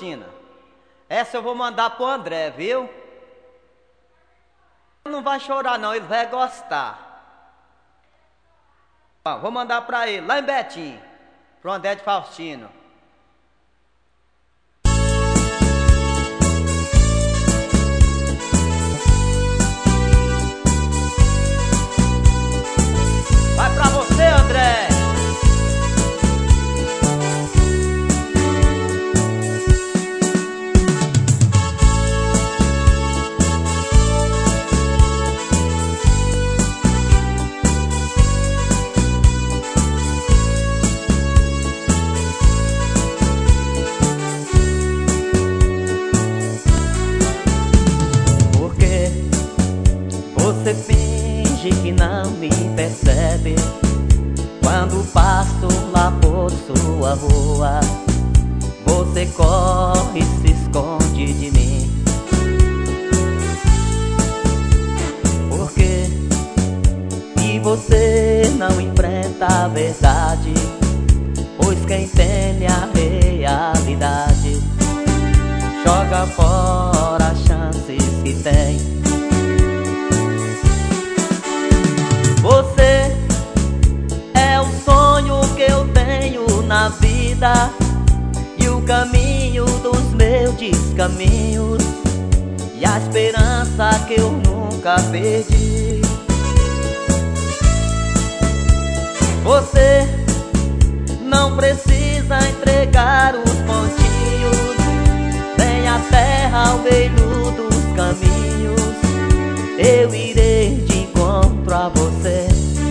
Faustina. Essa eu vou mandar pro André, viu? Não vai chorar não, ele vai gostar. Vou mandar pra ele, lá em Betim, pro André de Faustino. Vai pra você, André. Você finge que não me percebe quando passo lá por sua rua. Você corre e se esconde de mim. Por quê? E você não enfrenta a verdade, pois quem teme a realidade joga fora as chances que tem. Você é o sonho que eu tenho na vida e o caminho dos meus descaminhos e a esperança que eu nunca perdi. Você não precisa entregar os pontinhos, vem a terra ao meio dos caminhos, eu irei de encontro a você.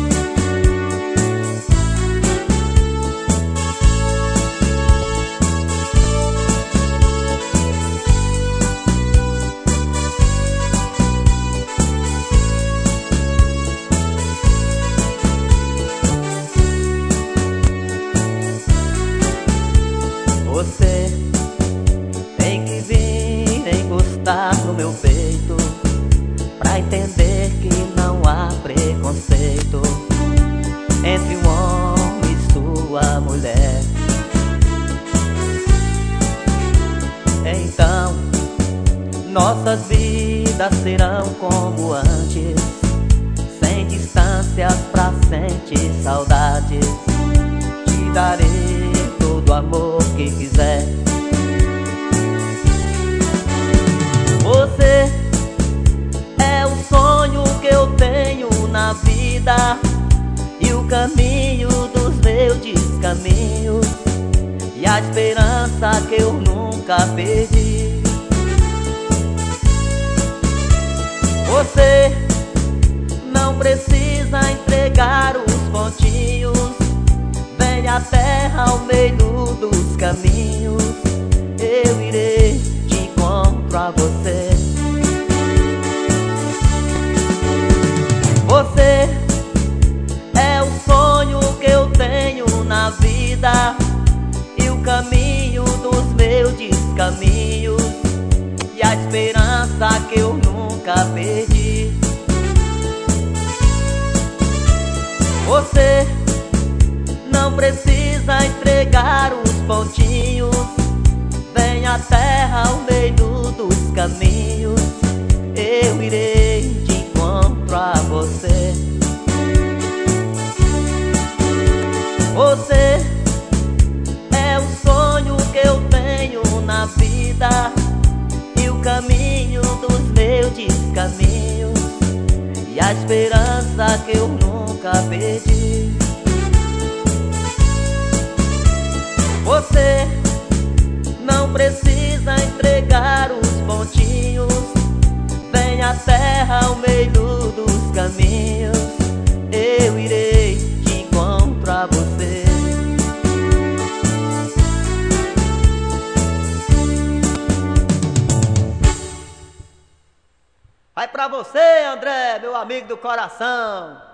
Você tem que vir encostar no meu peito pra entender que não há preconceito entre um homem e sua mulher. Então nossas vidas serão como antes, sem distâncias pra sentir saudades. Te darei todo o amor que quiser. Você é o sonho que eu tenho na vida e o caminho dos meus descaminhos e a esperança que eu nunca perdi. Você não precisa entregar os pontinhos, vem a terra ao meio dos caminhos, eu irei de encontro a você. Você é o sonho que eu tenho na vida e o caminho dos meus descaminhos e a esperança que eu nunca perdi. Você não precisa entregar os pontinhos, vem a terra ao meio dos caminhos, eu irei de encontro a você. Você é o sonho que eu tenho na vida e o caminho dos meus descaminhos e a esperança que eu nunca perdi. Você não precisa entregar os pontinhos, vem a terra ao meio dos caminhos, eu irei de encontro a você. Vai pra você, André, meu amigo do coração.